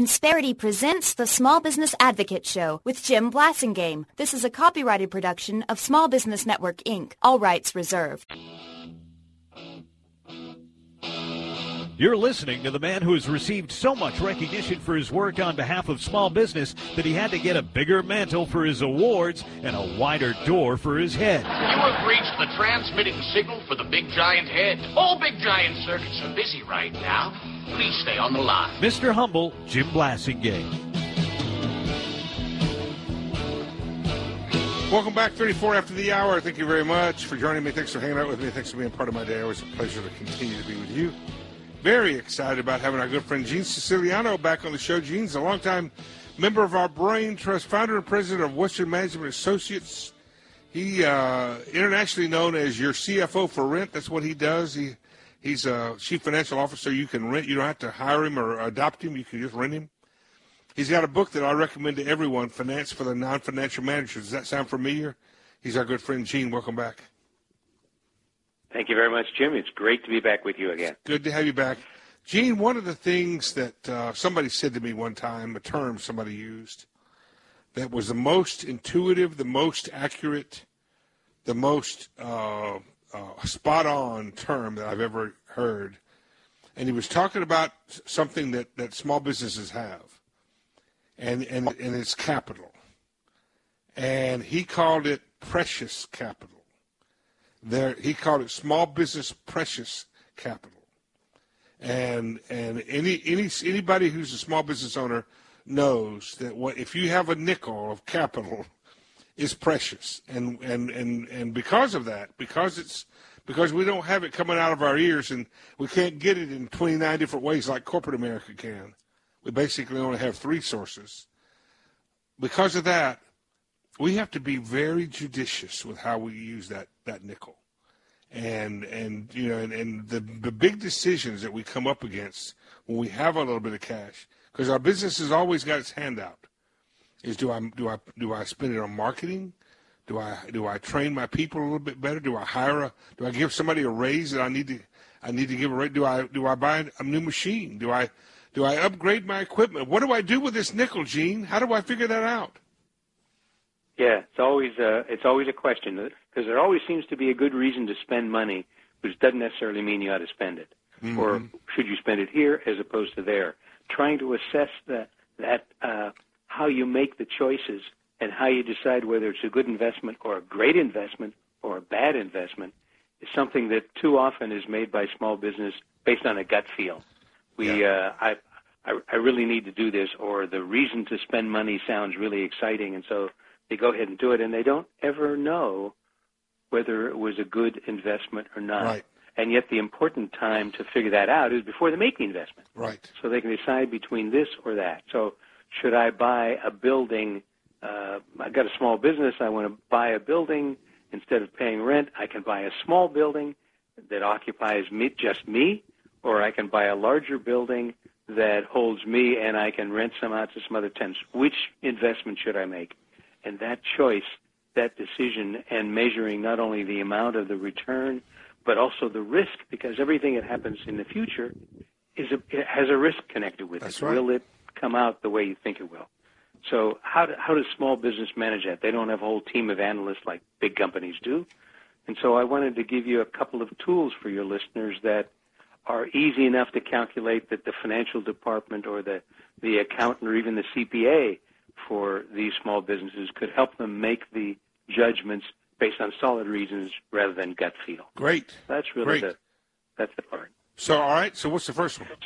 Insperity presents the Small Business Advocate Show with Jim Blasingame. This is a copyrighted production of Small Business Network, Inc. All rights reserved. You're listening to the man who has received so much recognition for his work on behalf of small business that he had to get a bigger mantle for his awards and a wider door for his head. You have reached the transmitting signal for the Big Giant Head. All Big Giant circuits are busy right now. Please stay on the line. Mr. Humble, Jim Blasingame. Welcome back, 34 after the hour. Thank you very much for joining me. Thanks for hanging out with me. Thanks for being part of my day. Always a pleasure to continue to be with you. Very excited about having our good friend Gene Siciliano back on the show. Gene's a longtime member of our Brain Trust, founder and president of Western Management Associates. He internationally known as your CFO for rent. That's what he does. He's a chief financial officer. You can rent. You don't have to hire him or adopt him. You can just rent him. He's got a book that I recommend to everyone, Finance for the Non-Financial Manager. Does that sound familiar? He's our good friend Gene. Welcome back. Thank you very much, Jim. It's great to be back with you again. Good to have you back. Gene, one of the things that somebody said to me one time, a term somebody used, that was the most intuitive, the most accurate, the most spot-on term that I've ever heard. And he was talking about something that small businesses have, and it's capital. And he called it precious capital. He called it small business precious capital, and anybody who's a small business owner knows that if you have a nickel of capital, it's precious, and because of that, because we don't have it coming out of our ears and we can't get it in 29 different ways like corporate America can. We basically only have 3 sources. Because of that, we have to be very judicious with how we use that nickel, and the big decisions that we come up against when we have a little bit of cash, because our business has always got its hand out. Is do I spend it on marketing? Do I train my people a little bit better? Do I give somebody a raise that I need to give a raise? Do I buy a new machine? Do I upgrade my equipment? What do I do with this nickel, Gene? How do I figure that out? Yeah, it's always a question, because there always seems to be a good reason to spend money, which doesn't necessarily mean you ought to spend it. Mm-hmm. Or should you spend it here as opposed to there? Trying to assess how you make the choices and how you decide whether it's a good investment or a great investment or a bad investment is something that too often is made by small business based on a gut feel. I really need to do this, or the reason to spend money sounds really exciting, and so they go ahead and do it, and they don't ever know whether it was a good investment or not. Right. And yet the important time to figure that out is before they make the investment. Right. So they can decide between this or that. So should I buy a building? I've got a small business. I want to buy a building. Instead of paying rent, I can buy a small building that occupies just me, or I can buy a larger building that holds me and I can rent some out to some other tenants. Which investment should I make? And that choice, that decision, and measuring not only the amount of the return, but also the risk, because everything that happens in the future has a risk connected with That's it. right. Will it come out the way you think it will? So how does small business manage that? They don't have a whole team of analysts like big companies do. And so I wanted to give you a couple of tools for your listeners that are easy enough to calculate that the financial department or the accountant or even the CPA for these small businesses could help them make the judgments based on solid reasons rather than gut feel. Great. That's really Great. that's the part. So, all right. So what's the first one?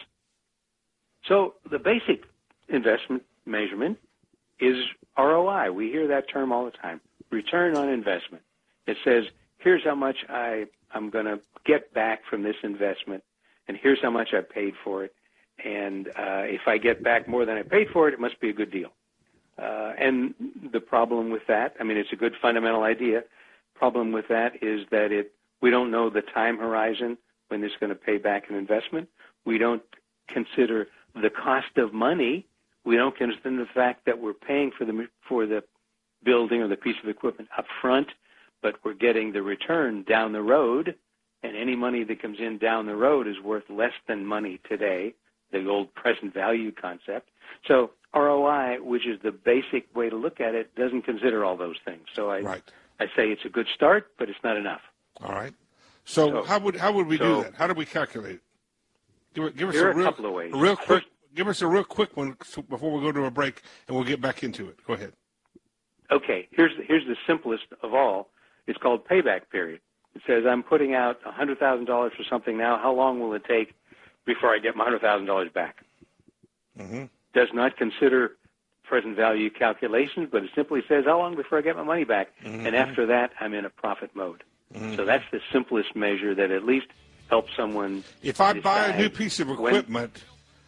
So the basic investment measurement is ROI. We hear that term all the time, return on investment. It says, here's how much I'm going to get back from this investment, and here's how much I paid for it. And if I get back more than I paid for it, it must be a good deal. And the problem with that, I mean, it's a good fundamental idea. Problem with that is that we don't know the time horizon when it's going to pay back an investment. We don't consider the cost of money. We don't consider the fact that we're paying for the building or the piece of equipment up front, but we're getting the return down the road, and any money that comes in down the road is worth less than money today, the old present value concept. So ROI, which is the basic way to look at it, doesn't consider all those things. So I say it's a good start, but it's not enough. All right. So how would we do that? How do we calculate it? Give us there are a couple of ways. Give us a real quick one before we go to a break, and we'll get back into it. Go ahead. Okay. Here's the simplest of all. It's called payback period. It says I'm putting out $100,000 for something now. How long will it take before I get my $100,000 back? Mm-hmm. Does not consider present value calculations, but it simply says how long before I get my money back. Mm-hmm. And after that, I'm in a profit mode. Mm-hmm. So that's the simplest measure that at least helps someone. If I buy a new piece of equipment,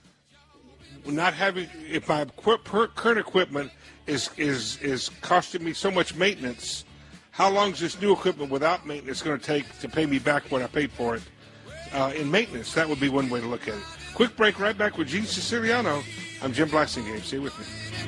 if my current equipment is costing me so much maintenance, how long is this new equipment without maintenance going to take to pay me back what I paid for it in maintenance? That would be one way to look at it. Quick break, right back with Gene Siciliano. I'm Jim Blasingame. Stay with me.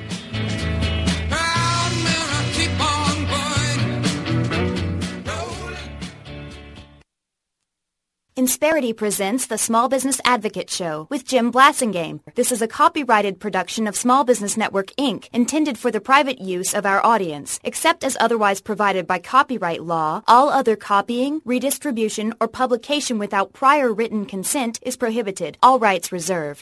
Insperity presents the Small Business Advocate Show with Jim Blasingame. This is a copyrighted production of Small Business Network, Inc., intended for the private use of our audience. Except as otherwise provided by copyright law, all other copying, redistribution, or publication without prior written consent is prohibited. All rights reserved.